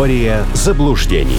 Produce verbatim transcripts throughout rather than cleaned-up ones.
Теория заблуждений.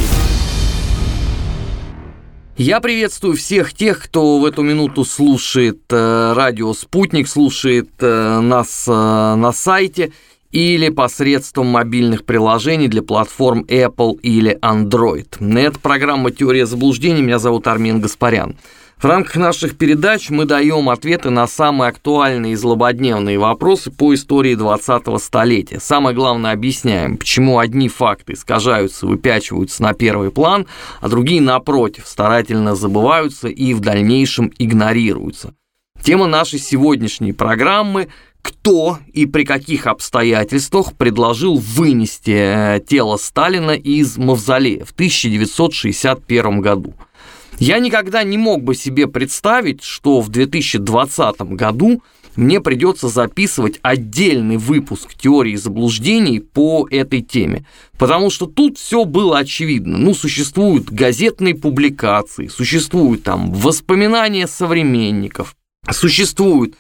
Я приветствую всех тех, кто в эту минуту слушает э, радио «Спутник», слушает э, нас э, на сайте или посредством мобильных приложений для платформ Apple или Android. Это программа «Теория заблуждений». Меня зовут Армен Гаспарян. В рамках наших передач мы даем ответы на самые актуальные и злободневные вопросы по истории двадцатого столетия. Самое главное, объясняем, почему одни факты искажаются, выпячиваются на первый план, а другие, напротив, старательно забываются и в дальнейшем игнорируются. Тема нашей сегодняшней программы – кто и при каких обстоятельствах предложил вынести тело Сталина из мавзолея в тысяча девятьсот шестьдесят первом году. Я никогда не мог бы себе представить, что в две тысячи двадцатом году мне придется записывать отдельный выпуск теории заблуждений по этой теме, потому что тут все было очевидно. Ну, существуют газетные публикации, существуют там воспоминания современников, существуют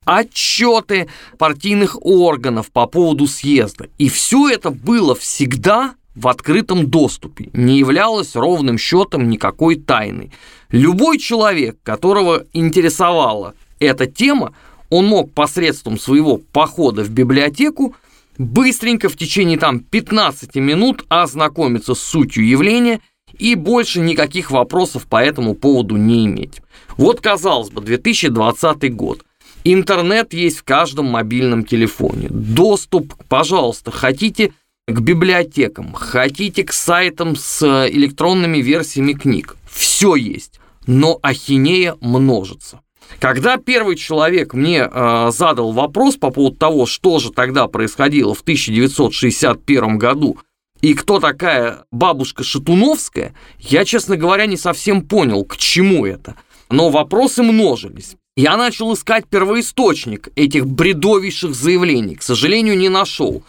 отчеты партийных органов по поводу съезда, и все это было всегда в открытом доступе, не являлось ровным счетом никакой тайной. Любой человек, которого интересовала эта тема, он мог посредством своего похода в библиотеку быстренько в течение там пятнадцати минут ознакомиться с сутью явления и больше никаких вопросов по этому поводу не иметь. Вот, казалось бы, две тысячи двадцатый год. Интернет есть в каждом мобильном телефоне. Доступ, пожалуйста, хотите к библиотекам, хотите к сайтам с электронными версиями книг. Все есть, но ахинея множится. Когда первый человек мне э, задал вопрос по поводу того, что же тогда происходило в тысяча девятьсот шестьдесят первом году и кто такая бабушка Шатуновская, я, честно говоря, не совсем понял, к чему это. Но вопросы множились. Я начал искать первоисточник этих бредовейших заявлений. К сожалению, не нашел.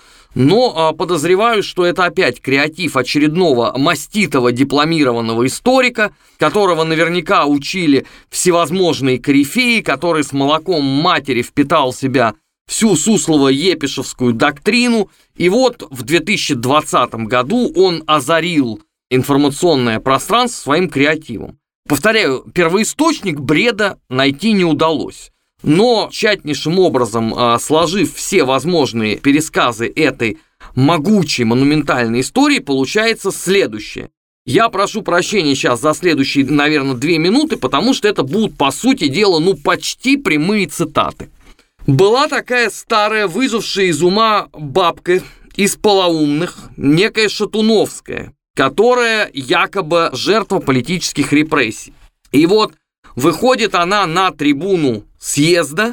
Но подозреваю, что это опять креатив очередного маститого дипломированного историка, которого наверняка учили всевозможные корифеи, который с молоком матери впитал в себя всю Суслово-Епишевскую доктрину. И вот в две тысячи двадцатом году он озарил информационное пространство своим креативом. Повторяю, первоисточник бреда найти не удалось. Но тщательнейшим образом, сложив все возможные пересказы этой могучей монументальной истории, получается следующее. Я прошу прощения сейчас за следующие, наверное, две минуты, потому что это будут, по сути дела, ну, почти прямые цитаты. Была такая старая, выжившая из ума бабка из полоумных, некая Шатуновская, которая якобы жертва политических репрессий. И вот выходит она на трибуну съезда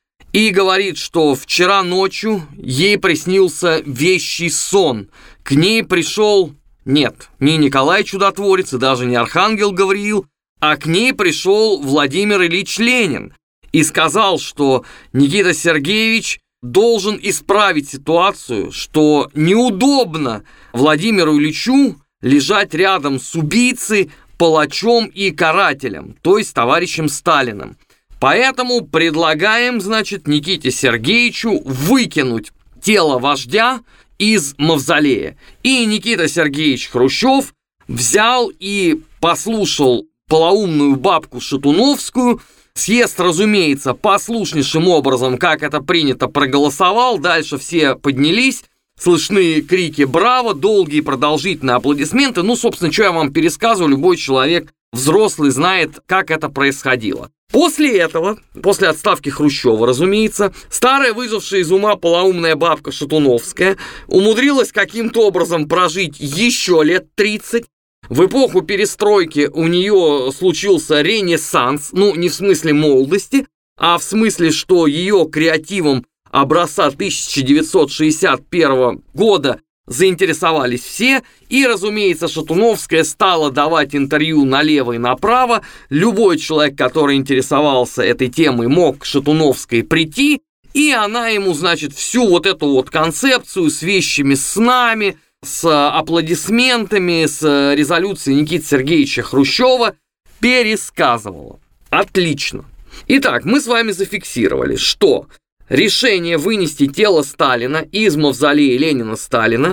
и говорит, что вчера ночью ей приснился вещий сон. К ней пришел, нет, не Николай Чудотворец и даже не Архангел Гавриил, а к ней пришел Владимир Ильич Ленин и сказал, что Никита Сергеевич должен исправить ситуацию, что неудобно Владимиру Ильичу лежать рядом с убийцей, палачом и карателем, то есть товарищем Сталиным. Поэтому предлагаем, значит, Никите Сергеевичу выкинуть тело вождя из мавзолея. И Никита Сергеевич Хрущев взял и послушал полоумную бабку Шатуновскую. Съезд, разумеется, послушнейшим образом, как это принято, проголосовал. Дальше все поднялись. Слышны крики «Браво!», долгие продолжительные аплодисменты. Ну, собственно, что я вам пересказываю, любой человек взрослый знает, как это происходило. После этого, после отставки Хрущева, разумеется, старая, выжившая из ума полоумная бабка Шатуновская умудрилась каким-то образом прожить еще лет тридцать. В эпоху перестройки у нее случился ренессанс, ну, не в смысле молодости, а в смысле, что ее креативом образца тысяча девятьсот шестьдесят первого года заинтересовались все, и, разумеется, Шатуновская стала давать интервью налево и направо. Любой человек, который интересовался этой темой, мог к Шатуновской прийти, и она ему, значит, всю вот эту вот концепцию с вещими снами, с аплодисментами, с резолюцией Никиты Сергеевича Хрущева пересказывала. Отлично. Итак, мы с вами зафиксировали, что решение вынести тело Сталина из мавзолея Ленина-Сталина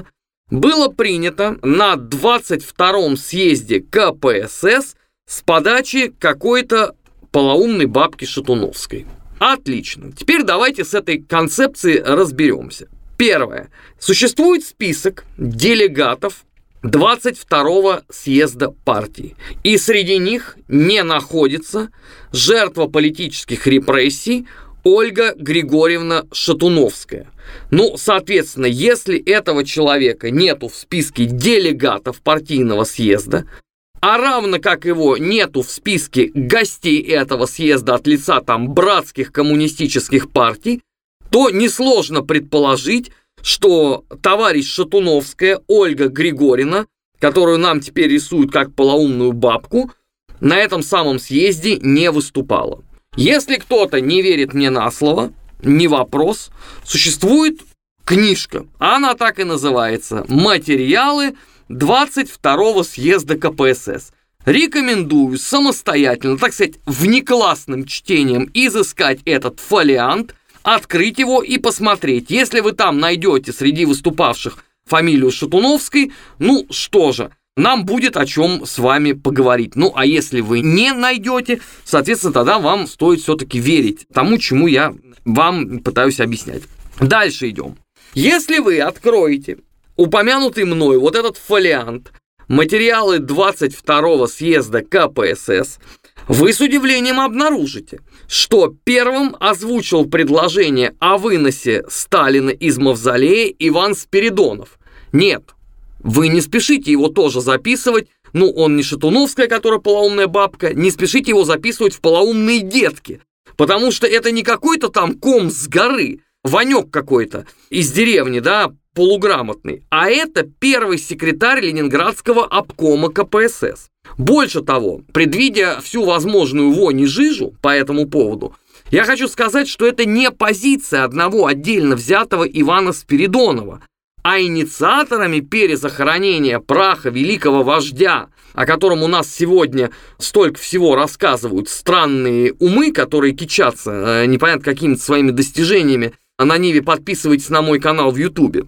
было принято на двадцать втором съезде ка пэ эс эс с подачи какой-то полоумной бабки Шатуновской. Отлично. Теперь давайте с этой концепцией разберемся. Первое. Существует список делегатов двадцать второго съезда партии. И среди них не находится жертва политических репрессий Ольга Григорьевна Шатуновская. Ну, соответственно, если этого человека нету в списке делегатов партийного съезда, а равно как его нету в списке гостей этого съезда от лица там братских коммунистических партий, то несложно предположить, что товарищ Шатуновская Ольга Григорьевна, которую нам теперь рисуют как полоумную бабку, на этом самом съезде не выступала. Если кто-то не верит мне на слово, не вопрос, существует книжка, она так и называется «Материалы двадцать второго съезда ка пэ эс эс». Рекомендую самостоятельно, так сказать, внеклассным чтением изыскать этот фолиант, открыть его и посмотреть. Если вы там найдете среди выступавших фамилию Шатуновской, ну что же, нам будет о чем с вами поговорить. Ну, а если вы не найдете, соответственно, тогда вам стоит все-таки верить тому, чему я вам пытаюсь объяснять. Дальше идем. Если вы откроете упомянутый мной вот этот фолиант «Материалы двадцать второго съезда ка пэ эс эс», вы с удивлением обнаружите, что первым озвучил предложение о выносе Сталина из мавзолея Иван Спиридонов. Нет, вы не спешите его тоже записывать, ну, он не Шатуновская, которая полоумная бабка, не спешите его записывать в полоумные детки, потому что это не какой-то там ком с горы, Ванек какой-то из деревни, да, полуграмотный, а это первый секретарь Ленинградского обкома ка пэ эс эс. Больше того, предвидя всю возможную вонь и жижу по этому поводу, я хочу сказать, что это не позиция одного отдельно взятого Ивана Спиридонова, а инициаторами перезахоронения праха великого вождя, о котором у нас сегодня столько всего рассказывают странные умы, которые кичатся непонятно какими-то своими достижениями, на Ниве подписывайтесь на мой канал в Ютубе,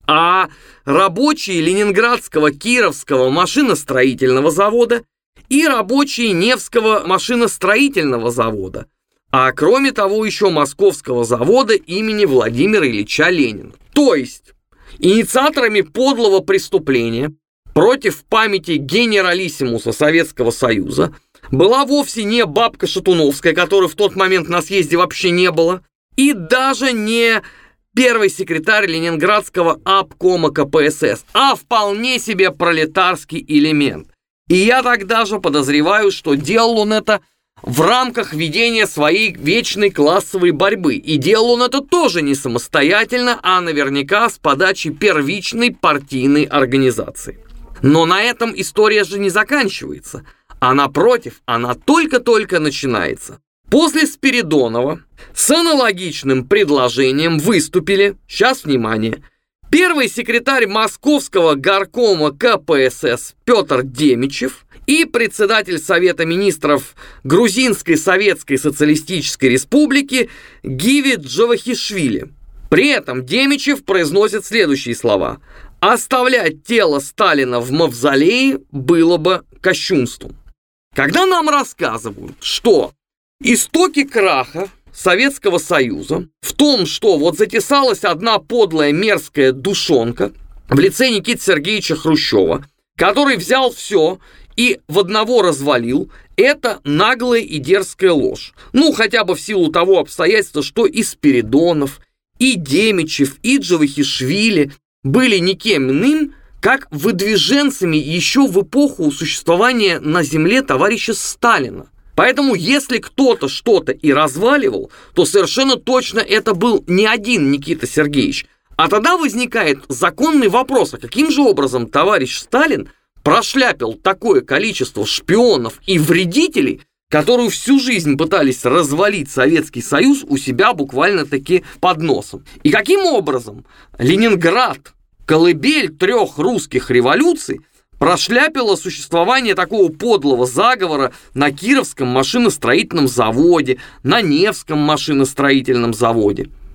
а рабочие Ленинградского Кировского машиностроительного завода и рабочие Невского машиностроительного завода, а кроме того еще Московского завода имени Владимира Ильича Ленина. То есть инициаторами подлого преступления против памяти генералиссимуса Советского Союза была вовсе не бабка Шатуновская, которой в тот момент на съезде вообще не было, и даже не первый секретарь Ленинградского обкома ка пэ эс эс, а вполне себе пролетарский элемент. И я тогда же подозреваю, что делал он это в рамках ведения своей вечной классовой борьбы. И делал он это тоже не самостоятельно, а наверняка с подачи первичной партийной организации. Но на этом история же не заканчивается, а напротив, она только-только начинается. После Спиридонова с аналогичным предложением выступили, сейчас внимание, первый секретарь Московского горкома ка пэ эс эс Петр Демичев и председатель Совета министров Грузинской Советской Социалистической Республики Гиви Джавахишвили. При этом Демичев произносит следующие слова: «Оставлять тело Сталина в мавзолее было бы кощунством». Когда нам рассказывают, что истоки краха Советского Союза в том, что вот затесалась одна подлая мерзкая душонка в лице Никиты Сергеевича Хрущева, который взял все и в одного развалил, это наглая и дерзкая ложь. Ну, хотя бы в силу того обстоятельства, что и Спиридонов, и Демичев, и Джавахишвили были никем иным, как выдвиженцами еще в эпоху существования на земле товарища Сталина. Поэтому, если кто-то что-то и разваливал, то совершенно точно это был не один Никита Сергеевич. А тогда возникает законный вопрос, а каким же образом товарищ Сталин прошляпил такое количество шпионов и вредителей, которые всю жизнь пытались развалить Советский Союз у себя буквально-таки под носом. И каким образом Ленинград, колыбель трех русских революций, прошляпила существование такого подлого заговора на Кировском машиностроительном заводе, на Невском машиностроительном заводе.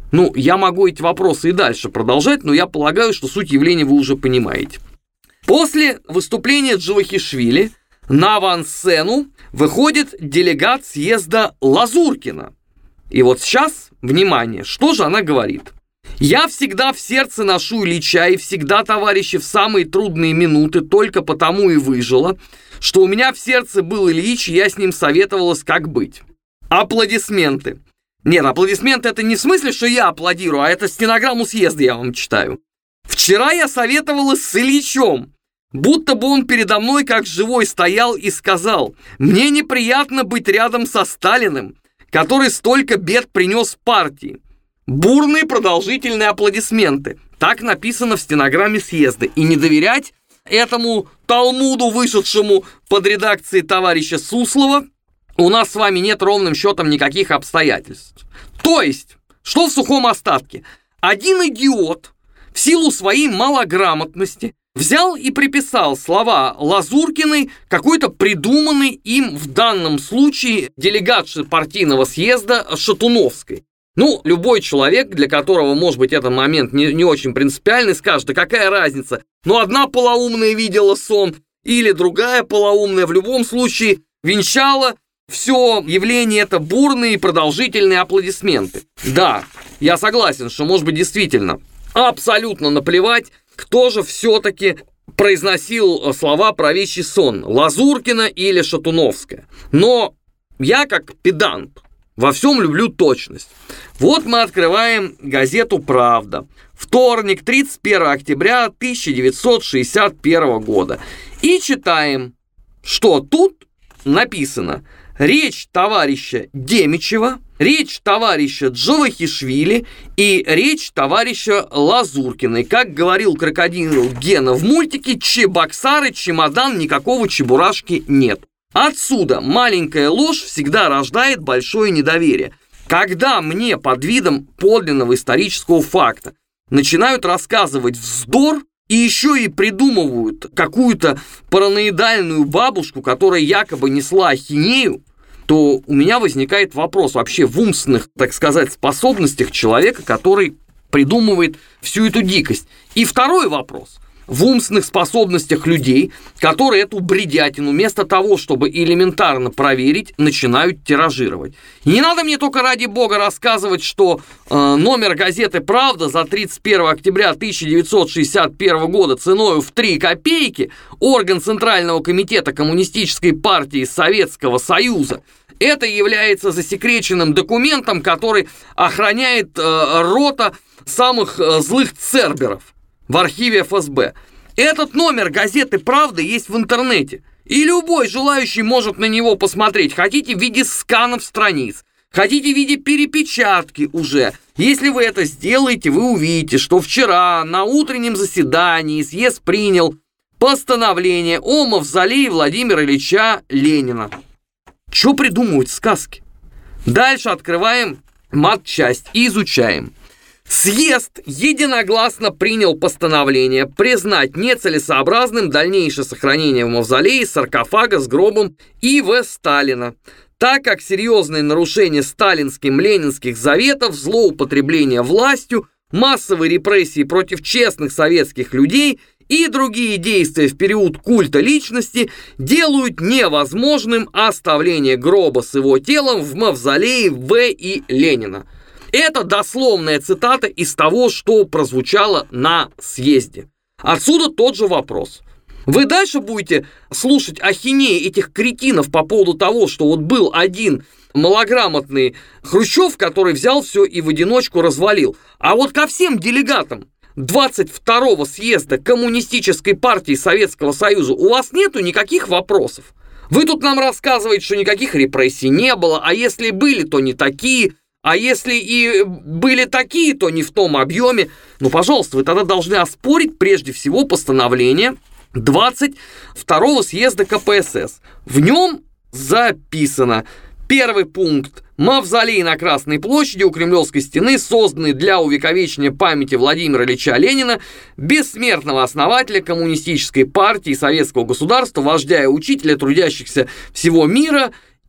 Ну, я могу эти вопросы и дальше продолжать, но я полагаю, что суть явления вы уже понимаете. После выступления Джавахишвили на авансцену выходит делегат съезда Лазуркина. И вот сейчас, внимание, что же она говорит? «Я всегда в сердце ношу Ильича и всегда, товарищи, в самые трудные минуты только потому и выжила, что у меня в сердце был Ильич, и я с ним советовалась, как быть». Аплодисменты. Нет, аплодисменты это не в смысле, что я аплодирую, а это стенограмму съезда я вам читаю. «Вчера я советовалась с Ильичом, будто бы он передо мной как живой стоял и сказал: мне неприятно быть рядом со Сталиным, который столько бед принес партии». Бурные продолжительные аплодисменты. Так написано в стенограмме съезда. И не доверять этому талмуду, вышедшему под редакцией товарища Суслова, у нас с вами нет ровным счетом никаких обстоятельств. То есть, что в сухом остатке? Один идиот в силу своей малограмотности взял и приписал слова Лазуркиной какой-то придуманной им в данном случае делегатши партийного съезда Шатуновской. Ну, любой человек, для которого, может быть, этот момент не, не очень принципиальный, скажет: да какая разница? Ну, одна полоумная видела сон, или другая полоумная, в любом случае венчала все явление это бурные и продолжительные аплодисменты. Да, я согласен, что, может быть, действительно абсолютно наплевать, кто же все-таки произносил слова про вещий сон, Лазуркина или Шатуновская. Но я, как педант, во всем люблю точность. Вот мы открываем газету «Правда». Вторник, тридцать первого октября тысяча девятьсот шестьдесят первого года. И читаем, что тут написано: речь товарища Демичева, речь товарища Джавахишвили и речь товарища Лазуркиной. Как говорил крокодил Гена в мультике: чебоксары, чемодан, никакого чебурашки нет. Отсюда маленькая ложь всегда рождает большое недоверие. Когда мне под видом подлинного исторического факта начинают рассказывать вздор и еще и придумывают какую-то параноидальную бабушку, которая якобы несла ахинею, то у меня возникает вопрос вообще в умственных, так сказать, способностях человека, который придумывает всю эту дикость. И второй вопрос. В умственных способностях людей, которые эту бредятину вместо того, чтобы элементарно проверить, начинают тиражировать. И не надо мне только ради бога рассказывать, что э, номер газеты «Правда» за тридцать первого октября тысяча девятьсот шестьдесят первого года ценою в три копейки, орган Центрального комитета Коммунистической партии Советского Союза, это является засекреченным документом, который охраняет э, рота самых э, злых церберов в архиве эф эс бэ. Этот номер газеты «Правда» есть в интернете, и любой желающий может на него посмотреть. Хотите в виде сканов страниц, хотите в виде перепечатки уже. Если вы это сделаете, вы увидите, что вчера на утреннем заседании съезд принял постановление о мавзолее Владимира Ильича Ленина. Чё придумывают сказки? Дальше открываем матчасть и изучаем. Съезд единогласно принял постановление признать нецелесообразным дальнейшее сохранение в мавзолее саркофага с гробом И В Сталина, так как серьезные нарушения сталинским ленинских заветов, злоупотребление властью, массовые репрессии против честных советских людей и другие действия в период культа личности делают невозможным оставление гроба с его телом в мавзолее В И Ленина. Это дословная цитата из того, что прозвучало на съезде. Отсюда тот же вопрос. Вы дальше будете слушать ахинеи этих кретинов по поводу того, что вот был один малограмотный Хрущев, который взял все и в одиночку развалил. А вот ко всем делегатам двадцать второго съезда Коммунистической партии Советского Союза у вас нету никаких вопросов. Вы тут нам рассказываете, что никаких репрессий не было, а если были, то не такие. А если и были такие, то не в том объеме. Ну, пожалуйста, вы тогда должны оспорить прежде всего постановление двадцать второго съезда ка пэ эс эс. В нем записано: первый пункт. Мавзолей на Красной площади у Кремлевской стены, созданный для увековечения памяти Владимира Ильича Ленина, бессмертного основателя Коммунистической партии Советского государства, вождя и учителя трудящихся всего мира,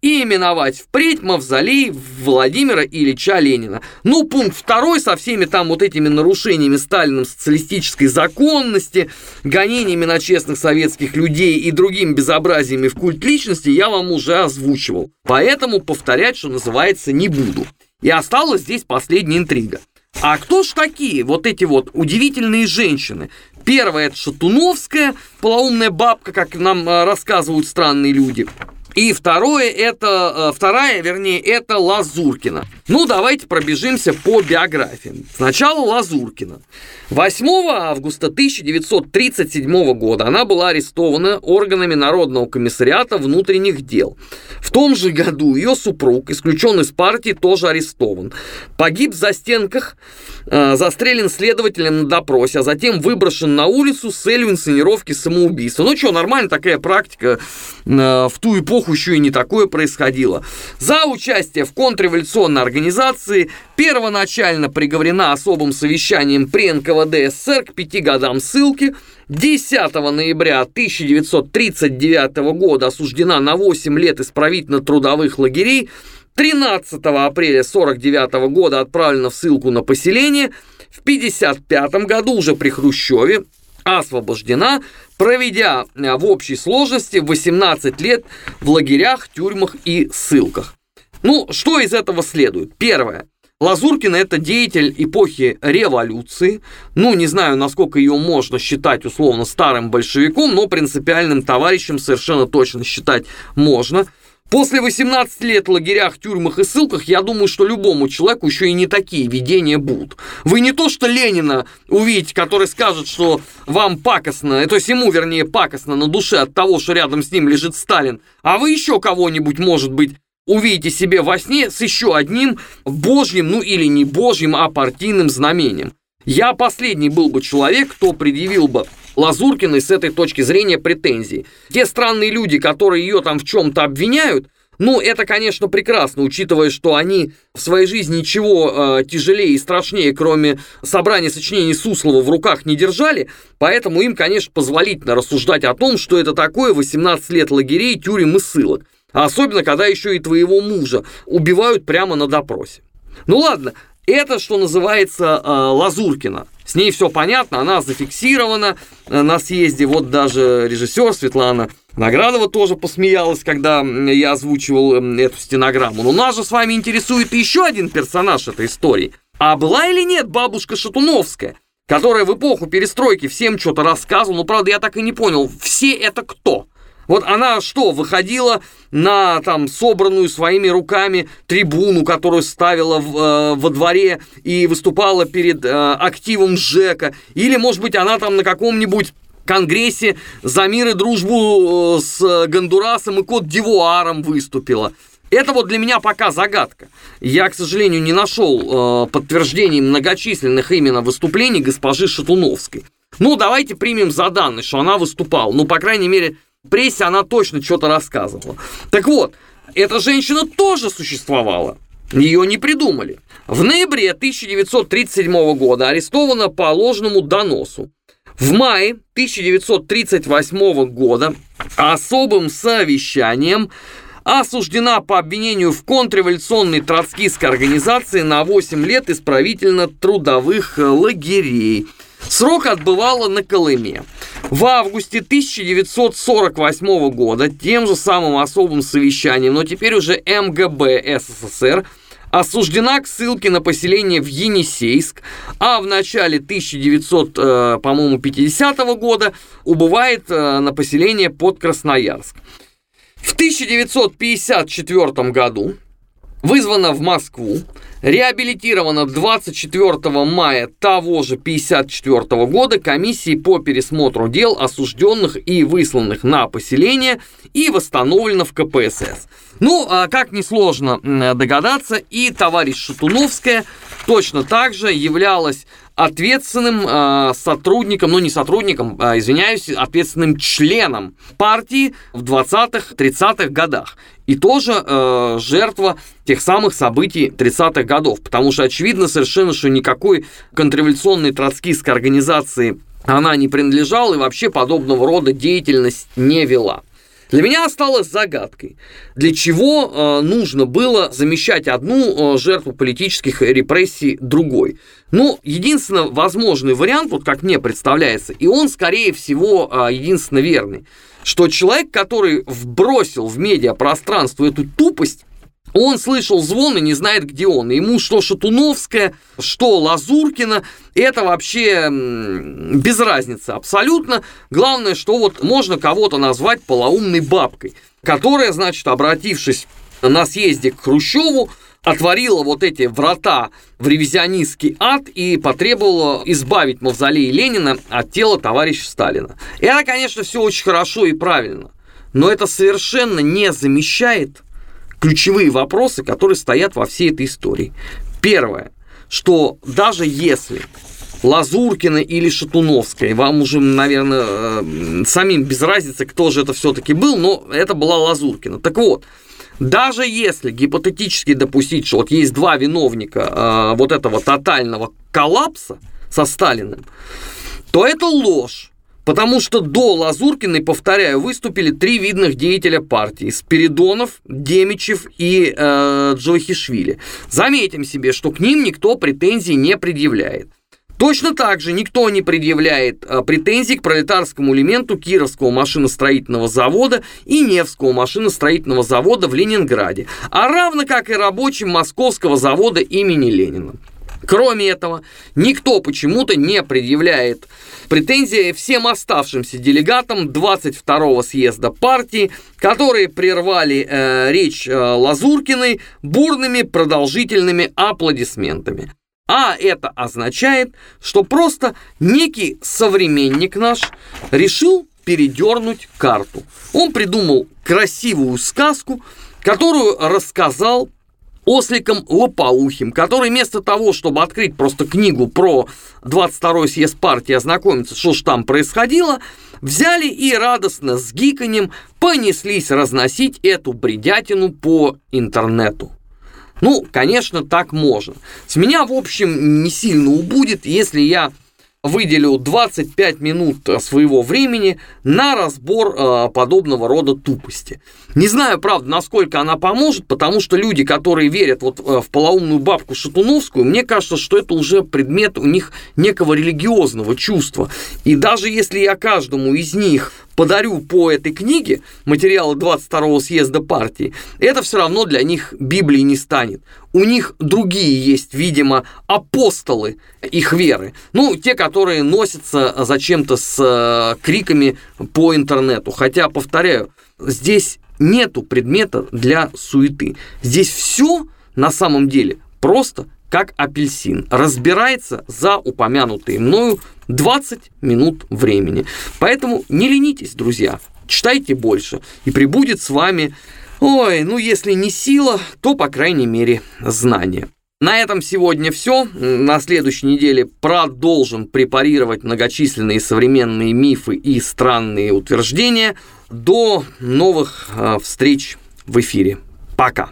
и именовать впредь мавзолей Владимира Ильича Ленина. Ну, пункт второй со всеми там вот этими нарушениями Сталином социалистической законности, гонениями на честных советских людей и другими безобразиями в культ личности я вам уже озвучивал. Поэтому повторять, что называется, не буду. И осталась здесь последняя интрига. А кто ж такие вот эти вот удивительные женщины? Первая – это Шатуновская, полоумная бабка, как нам рассказывают странные люди. И второе, это, вторая, вернее, это Лазуркина. Ну, давайте пробежимся по биографиям. Сначала Лазуркина. восьмого августа тысяча девятьсот тридцать седьмого года она была арестована органами Народного комиссариата внутренних дел. В том же году ее супруг, исключен из партии, тоже арестован. Погиб в застенках, э, застрелен следователем на допросе, а затем выброшен на улицу с целью инсценировки самоубийства. Ну что, нормально такая практика, э, в ту эпоху еще и не такое происходило. За участие в контрреволюционной организации первоначально приговорена особым совещанием при эн ка вэ дэ эс эс эс эр к пяти годам ссылки. десятого ноября тысяча девятьсот тридцать девятого года осуждена на восемь лет исправительно-трудовых лагерей. тринадцатого апреля сорок девятого года отправлена в ссылку на поселение. В пятьдесят пятом году уже при Хрущеве освобождена, проведя в общей сложности восемнадцать лет в лагерях, тюрьмах и ссылках. Ну, что из этого следует? Первое. Лазуркина – это деятель эпохи революции. Ну, не знаю, насколько ее можно считать условно старым большевиком, но принципиальным товарищем совершенно точно считать можно. После восемнадцати лет в лагерях, тюрьмах и ссылках, я думаю, что любому человеку еще и не такие видения будут. Вы не то что Ленина увидите, который скажет, что вам пакостно, то есть ему, вернее, пакостно на душе от того, что рядом с ним лежит Сталин, а вы еще кого-нибудь, может быть, увидите себе во сне с еще одним божьим, ну или не божьим, а партийным знамением. Я последний был бы человек, кто предъявил бы Лазуркиной с этой точки зрения претензии. Те странные люди, которые ее там в чем-то обвиняют, ну, это, конечно, прекрасно, учитывая, что они в своей жизни ничего э, тяжелее и страшнее, кроме собрания сочинений Суслова, в руках не держали, поэтому им, конечно, позволительно рассуждать о том, что это такое восемнадцать лет лагерей, тюрем и ссылок. А особенно, когда еще и твоего мужа убивают прямо на допросе. Ну ладно, это, что называется, э, Лазуркина. С ней все понятно, она зафиксирована на съезде. Вот даже режиссер Светлана Наградова тоже посмеялась, когда я озвучивал эту стенограмму. Но нас же с вами интересует еще один персонаж этой истории. А была или нет бабушка Шатуновская, которая в эпоху перестройки всем что-то рассказывала? Ну, правда, я так и не понял, все это кто? Вот она что, выходила на там собранную своими руками трибуну, которую ставила в, э, во дворе и выступала перед э, активом ЖЭКа? Или, может быть, она там на каком-нибудь конгрессе за мир и дружбу э, с Гондурасом и Кот-д'Ивуаром выступила? Это вот для меня пока загадка. Я, к сожалению, не нашел э, подтверждений многочисленных именно выступлений госпожи Шатуновской. Ну, давайте примем за данность, что она выступала. Ну, по крайней мере, в прессе она точно что-то рассказывала. Так вот, эта женщина тоже существовала. Ее не придумали. В ноябре тысяча девятьсот тридцать седьмого года арестована по ложному доносу. В мае тысяча девятьсот тридцать восьмого года особым совещанием осуждена по обвинению в контрреволюционной троцкистской организации на восемь лет исправительно-трудовых лагерей. Срок отбывала на Колыме. В августе тысяча девятьсот сорок восьмого года тем же самым особым совещанием, но теперь уже эм гэ бэ эс эс эс эр, осуждена к ссылке на поселение в Енисейск, а в начале тысяча девятьсот, по-моему, пятидесятого года убывает на поселение под Красноярск. В тысяча девятьсот пятьдесят четвёртом году вызвана в Москву, реабилитирована двадцать четвёртого мая того же пятьдесят четвёртого года комиссией по пересмотру дел осужденных и высланных на поселение и восстановлена в ка пэ эс эс. Ну, как несложно догадаться, и товарищ Шатуновская точно так же являлась ответственным э, сотрудником, ну не сотрудником, а, извиняюсь, ответственным членом партии в двадцатых-тридцатых годах. И тоже э, жертва тех самых событий тридцатых годов, потому что очевидно совершенно, что никакой контрреволюционной троцкистской организации она не принадлежала и вообще подобного рода деятельность не вела. Для меня осталось загадкой, для чего э, нужно было замещать одну э, жертву политических репрессий другой. Ну, единственно возможный вариант, вот как мне представляется, и он, скорее всего, э, единственно верный, что человек, который вбросил в медиапространство эту тупость, он слышал звон и не знает, где он. Ему что Шатуновская, что Лазуркина, это вообще без разницы абсолютно. Главное, что вот можно кого-то назвать полоумной бабкой, которая, значит, обратившись на съезде к Хрущеву, отворила вот эти врата в ревизионистский ад и потребовала избавить мавзолей Ленина от тела товарища Сталина. Это, конечно, все очень хорошо и правильно, но это совершенно не замещает ключевые вопросы, которые стоят во всей этой истории. Первое, что даже если Лазуркина или Шатуновская, вам уже, наверное, самим без разницы, кто же это все-таки был, но это была Лазуркина. Так вот, даже если гипотетически допустить, что вот есть два виновника э, вот этого тотального коллапса со Сталиным, то это ложь. Потому что до Лазуркиной, повторяю, выступили три видных деятеля партии: Спиридонов, Демичев и э, Джавахишвили. Заметим себе, что к ним никто претензий не предъявляет. Точно так же никто не предъявляет э, претензий к пролетарскому элементу Кировского машиностроительного завода и Невского машиностроительного завода в Ленинграде, а равно как и рабочим Московского завода имени Ленина. Кроме этого, никто почему-то не предъявляет претензии всем оставшимся делегатам двадцать второго съезда партии, которые прервали э, речь э, Лазуркиной бурными продолжительными аплодисментами. А это означает, что просто некий современник наш решил передернуть карту. Он придумал красивую сказку, которую рассказал осликом Лопоухим, который вместо того, чтобы открыть просто книгу про двадцать второй съезд партии, ознакомиться, что ж там происходило, взяли и радостно с гиканьем понеслись разносить эту бредятину по интернету. Ну, конечно, так можно. С меня, в общем, не сильно убудет, если я выделю двадцать пять минут своего времени на разбор э, подобного рода тупости. Не знаю, правда, насколько она поможет, потому что люди, которые верят вот э, в полоумную бабку Шатуновскую, мне кажется, что это уже предмет у них некого религиозного чувства. И даже если я каждому из них подарю по этой книге материалы двадцать второго съезда партии, это все равно для них Библией не станет. У них другие есть, видимо, апостолы их веры. Ну, те, которые носятся зачем-то с криками по интернету. Хотя, повторяю, здесь нету предмета для суеты. Здесь все на самом деле просто как апельсин. Разбирается за упомянутые мною двадцать минут времени. Поэтому не ленитесь, друзья. Читайте больше. И пребудет с вами, ой, ну если не сила, то, по крайней мере, знание. На этом сегодня все. На следующей неделе продолжим препарировать многочисленные современные мифы и странные утверждения. До новых э, встреч в эфире. Пока.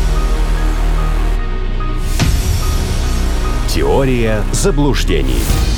Теория заблуждений.